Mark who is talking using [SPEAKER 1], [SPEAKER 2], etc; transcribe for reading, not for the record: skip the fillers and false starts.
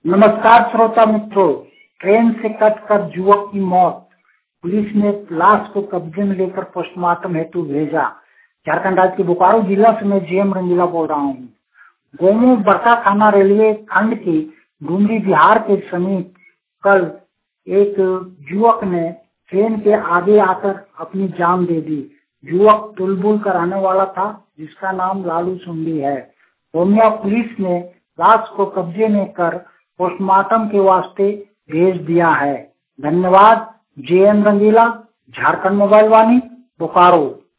[SPEAKER 1] नमस्कार श्रोता मित्रों, ट्रेन से कटकर युवक की मौत। पुलिस ने लाश को कब्जे में लेकर पोस्टमार्टम हेतु भेजा। झारखंड राज्य के बोकारो जिला से मैं जेएम रंगीला बोल रहा हूँ। गोमो बरका थाना रेलवे खंड के डुमरी बिहार के समीप कल एक युवक ने ट्रेन के आगे आकर अपनी जान दे दी। युवक तुलबुल का रहने वाला था, जिसका नाम लालू सुंडी है। गोमिया पुलिस ने लाश को कब्जे में कर पोस्टमार्टम के वास्ते भेज दिया है। धन्यवाद। JM Rangeela, Jharkhand mobile Vani, Bokaro.